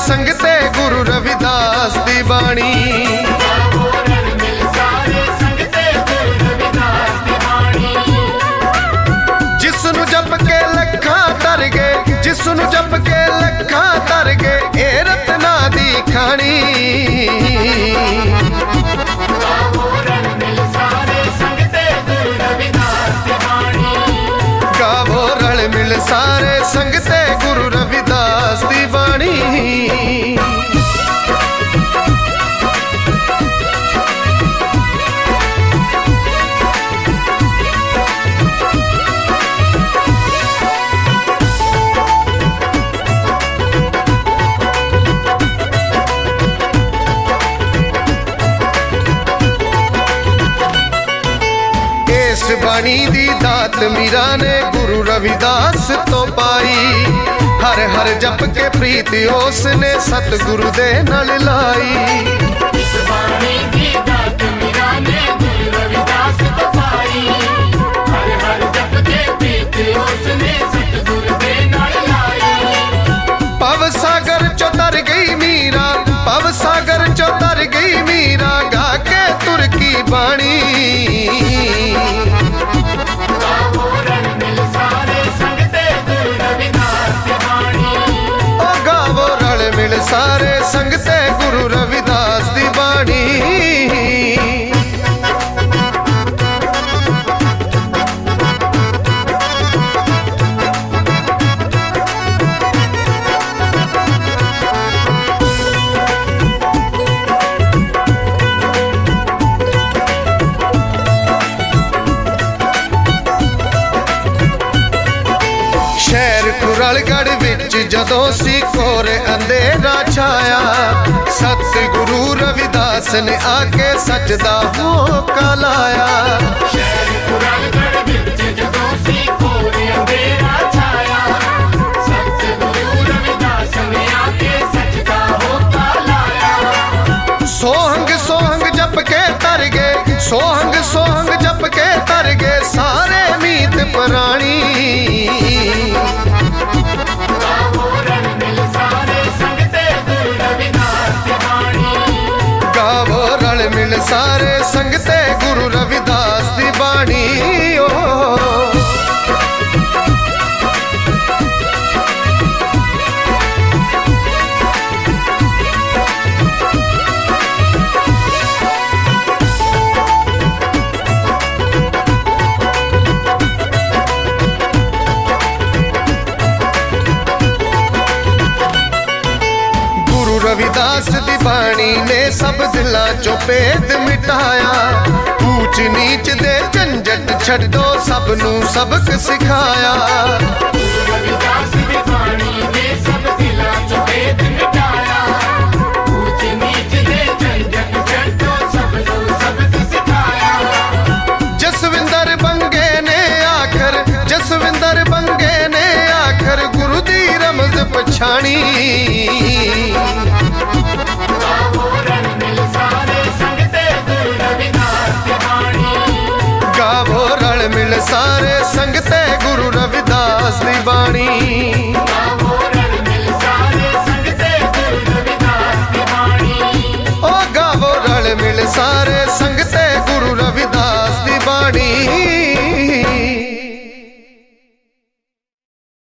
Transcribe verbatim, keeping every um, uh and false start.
संगते गुरु रविदास दी बाणी। जिसनु जप के लखा तर गए, जिसनु जप के लखा तर गए, ए रत्ना दी खानी। गावो रल मिल सारे संगते गुरु रविदास दी बाणी। बाणी दी दात मीरा ने गुरु रविदास तो पाई। हर हर जप के प्रीत उसने सतगुरु दे नाल लाई। इस बाणी दी दात मीरा ने गुरु रविदास तो पाई। हर हर जप के प्रीत उसने सतगुरु दे नाल लाई। पव सागर चो तर गई मीरा, पव सागर चो तर गई मीरा, गा के तुर की बाणी। सारे संगते गुरु रविदास दी बाणी। शहर कुरलगढ़ विच जदों सी कोर अंधेरा छाया, सतगुरु रविदास ने आके सच दा होका लाया। शहर कुरलगढ़ विच जदों सी कोर अंधेरा छाया, सतगुरु रविदास ने आके सच दा होका लाया। सोहंग सोहंग जप के तर गए, सोहंग सोहंग जप के तर गए, सारे मीत प्राणी। गावो रल मिल सारे संगते गुरु रविदास दी बाणी। ओ रविदास दी बाणी ने सब दिला चो भेद मिटाया। ऊंच नीच दे झंझट छड़ दो, सबनू सबक सिखाया। रविदास दी बाणी ने सब दिला चो भेद मिटाया। ऊंच नीच दे झंझट छड़ दो, सबनू सबक सिखाया। जसविंदर बंगे ने आखर, जसविंदर बंगे ने आखर, गुरु दी रमज पछाणी। गावो रल मिल सारे संगते गुरु रविदास दी बाणी। ओ गावो रल मिल सारे संगते गुरु रविदास दी बाणी।